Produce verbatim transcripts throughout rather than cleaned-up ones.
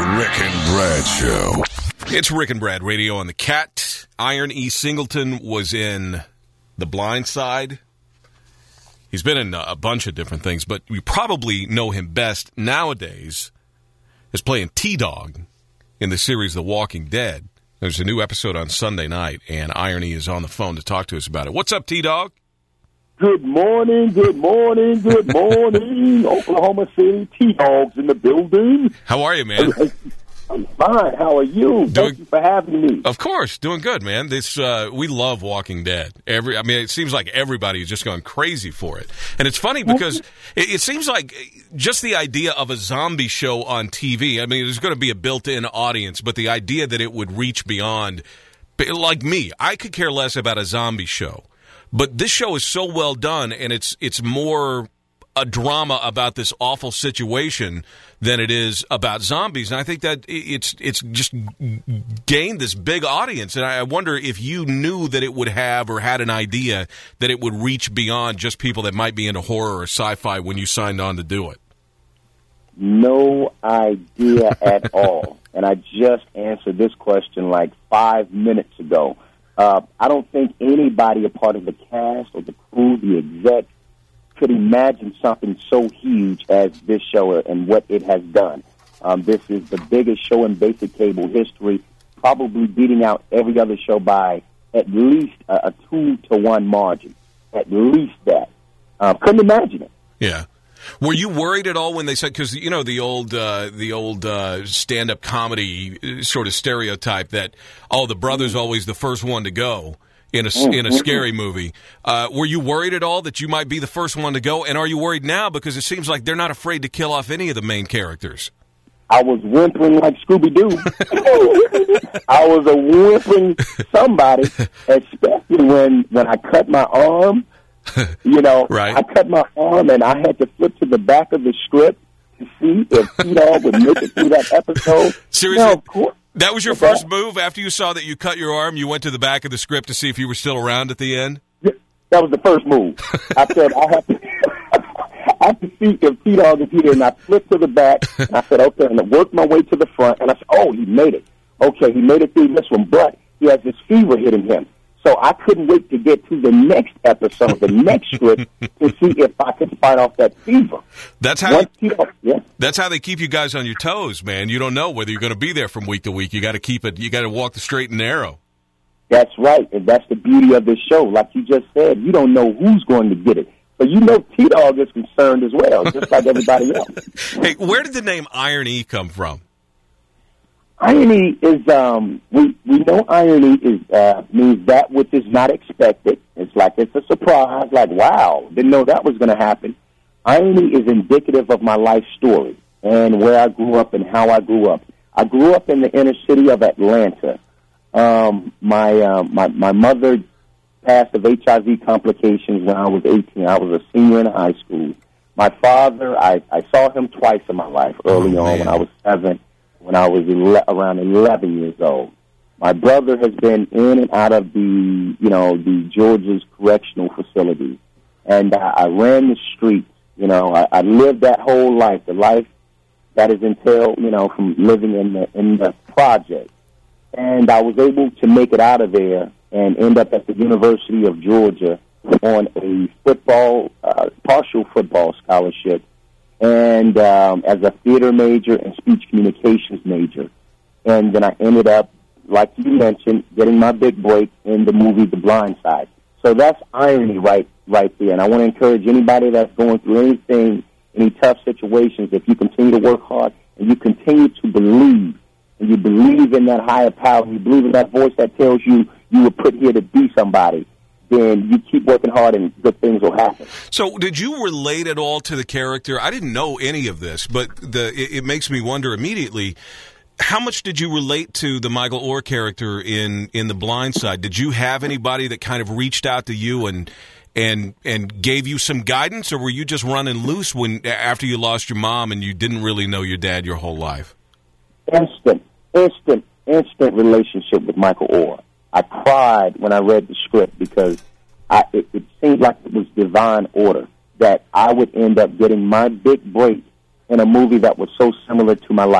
The Rick and Brad Show. It's Rick and Brad Radio on the Cat. Iron E. Singleton was in The Blind Side. He's been in a bunch of different things, but you probably know him best nowadays as playing T-Dog in the series The Walking Dead. There's a new episode on Sunday night, and Iron E is on the phone to talk to us about it. What's up, T-Dog? Good morning, good morning, good morning, Oklahoma City, T-Dogs in the building. How are you, man? I'm fine. How are you? Doing, Thank you for having me. Of course, doing good, man. This uh, we love Walking Dead. Every, I mean, it seems like everybody is just going crazy for it, and it's funny because it, it seems like just the idea of a zombie show on T V. I mean, there's going to be a built-in audience, but the idea that it would reach beyond, like me, I could care less about a zombie show. But this show is so well done, and it's it's more a drama about this awful situation than it is about zombies. And I think that it's it's just gained this big audience. And I wonder if you knew that it would have or had an idea that it would reach beyond just people that might be into horror or sci-fi when you signed on to do it. No idea at all. And I just answered this question like five minutes ago. Uh, I don't think anybody, a part of the cast or the crew, the exec, could imagine something so huge as this show and what it has done. Um, this is the biggest show in basic cable history, probably beating out every other show by at least a, a two to one margin. At least that. Uh, couldn't imagine it. Yeah. Were you worried at all when they said, because, you know, the old uh, the old uh, stand-up comedy sort of stereotype that, oh, the brother's always the first one to go in a, in a scary movie. Uh, were you worried at all that you might be the first one to go? And are you worried now? Because it seems like they're not afraid to kill off any of the main characters. I was whimpering like Scooby-Doo. I was a whimpering somebody, especially when, when I cut my arm. You know, right. I cut my arm and I had to flip to the back of the script to see if T-Dog would make it through that episode. Seriously? No, of course. That was your first move? After you saw that you cut your arm, you went to the back of the script to see if you were still around at the end? That was the first move. I said, I have to, I have to see if T-Dog is here. And I flipped to the back. And I said, okay. And I worked my way to the front. And I said, oh, he made it. Okay, he made it through this one. But he has this fever hitting him. So I couldn't wait to get to the next episode, the next script, to see if I could fight off that fever. That's how. They, T-Dog, yeah. That's how they keep you guys on your toes, man. You don't know whether you're going to be there from week to week. You got to keep it. You got to walk the straight and narrow. That's right, and that's the beauty of this show. Like you just said, you don't know who's going to get it. So you know T-Dog is concerned as well, just like everybody else. Hey, where did the name Iron E come from? Irony is, um, we, we know irony is, uh, means that which is not expected. It's like it's a surprise, like, wow, didn't know that was going to happen. Irony is indicative of my life story and where I grew up and how I grew up. I grew up in the inner city of Atlanta. Um, my, uh, my, my mother passed of H I V complications when I was eighteen. I was a senior in high school. My father, I, I saw him twice in my life, early oh, on when I was seven. When I was ele- around eleven years old. My brother has been in and out of the, you know, the Georgia's correctional facilities. And I, I ran the streets, you know, I, I lived that whole life, the life that is entailed, you know, from living in the, in the project. And I was able to make it out of there and end up at the University of Georgia on a football, uh, partial football scholarship. And um, as a theater major and speech communications major. And then I ended up, like you mentioned, getting my big break in the movie The Blind Side. So that's irony right right there. And I want to encourage anybody that's going through anything, any tough situations, if you continue to work hard and you continue to believe, and you believe in that higher power, you believe in that voice that tells you you were put here to be somebody, then you keep working hard and good things will happen. So did you relate at all to the character? I didn't know any of this, but the it, it makes me wonder immediately, how much did you relate to the Michael Oher character in, in The Blind Side? Did you have anybody that kind of reached out to you and and and gave you some guidance, or were you just running loose when after you lost your mom and you didn't really know your dad your whole life? Instant, instant, instant relationship with Michael Oher. I cried when I read the script because I, it, it seemed like it was divine order that I would end up getting my big break in a movie that was so similar to my life.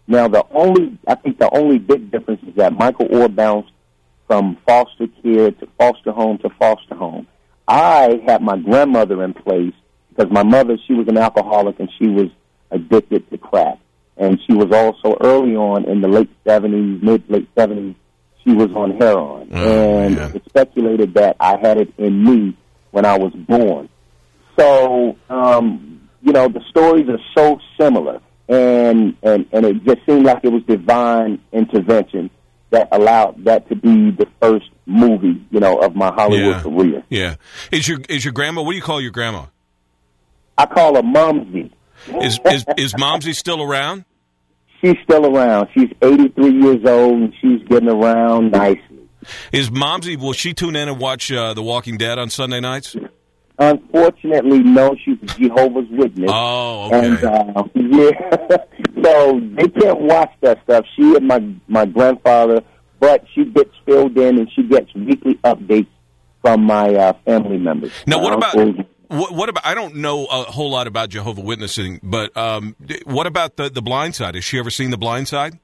Now, the only, I think the only big difference is that Michael Oher bounced from foster care to foster home to foster home. I had my grandmother in place because my mother, she was an alcoholic and she was addicted to crack. And she was also early on in the late seventies, mid-late seventies, she was on heroin. Oh, and man. It's speculated that I had it in me when I was born. So, um, you know, the stories are so similar. And, and, and it just seemed like it was divine intervention that allowed that to be the first movie, you know, of my Hollywood yeah. career. Yeah. Is your is your grandma, what do you call your grandma? I call her Momsy. Is, is, is Momsy still around? She's still around. She's eighty-three years old, and she's getting around nicely. Is Momsy, will she tune in and watch uh, The Walking Dead on Sunday nights? Unfortunately, no. She's a Jehovah's Witness. Oh, okay. And, uh, yeah, so they can't watch that stuff. She and my, my grandfather, but she gets filled in, and she gets weekly updates from my uh, family members. Now, what my about... uncles. What, what about? I don't know a whole lot about Jehovah Witnessing, but um, what about the the Blind Side? Has she ever seen the Blind Side?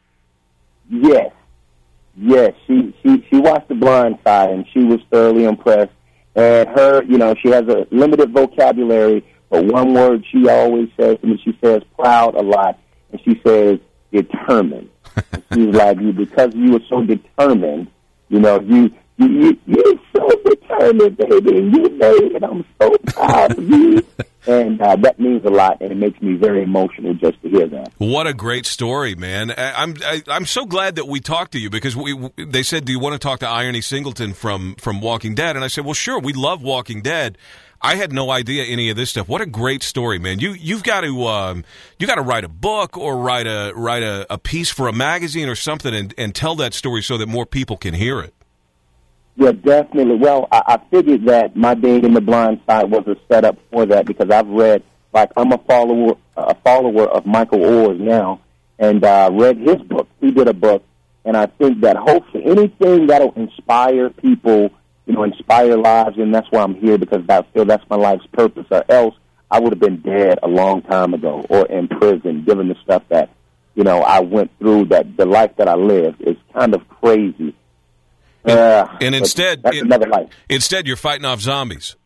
Yes, yes. She she she watched the Blind Side, and she was thoroughly impressed. And her, you know, she has a limited vocabulary, but one word she always says to me. She says "proud" a lot, and she says "determined." She's like, "You because you were so determined, you know, you." You, you, you're so determined, baby, and you made it. I'm so proud of you. And uh, that means a lot, and it makes me very emotional just to hear that. What a great story, man. I, I'm I, I'm so glad that we talked to you because we they said, do you want to talk to Irony Singleton from, from Walking Dead? And I said, well, sure, we love Walking Dead. I had no idea any of this stuff. What a great story, man! You you've got to um, you got to write a book or write a write a, a piece for a magazine or something and, and tell that story so that more people can hear it. Yeah, definitely. Well, I, I figured that my being in the Blind Side was a setup for that because I've read, like, I'm a follower, a follower of Michael Oher's now, and uh, read his book. He did a book, and I think that hopefully anything that'll inspire people, you know, inspire lives, and that's why I'm here because I feel that's my life's purpose. Or else I would have been dead a long time ago or in prison, given the stuff that, you know, I went through. That the life that I lived is kind of crazy. And, uh, and instead, that's it, another life. Instead, you're fighting off zombies.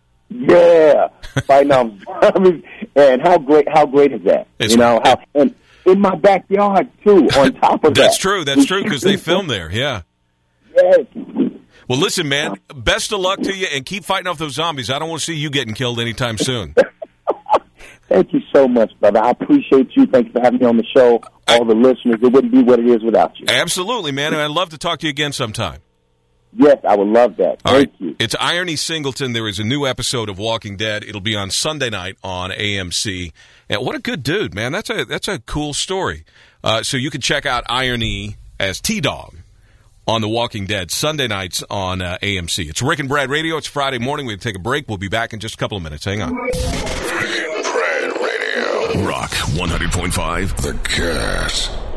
Yeah, fighting off zombies. And how great? How great is that? It's, you know, how, and in my backyard too. On top of that, that's true. That's true because they film there. Yeah. Yes. Well, listen, man. Best of luck to you, and keep fighting off those zombies. I don't want to see you getting killed anytime soon. Thank you so much, brother. I appreciate you. Thanks for having me on the show. All the listeners, it wouldn't be what it is without you. Absolutely, man. And I'd love to talk to you again sometime. Yes, I would love that. All Thank right. you. It's Irony Singleton. There is a new episode of Walking Dead. It'll be on Sunday night on A M C. And what a good dude, man. That's a that's a cool story. Uh, so you can check out Irony as T-Dog on The Walking Dead Sunday nights on uh, A M C. It's Rick and Brad Radio. It's Friday morning. We'll take a break. We'll be back in just a couple of minutes. Hang on. Rick and Brad Radio. Rock one hundred point five. The Cat.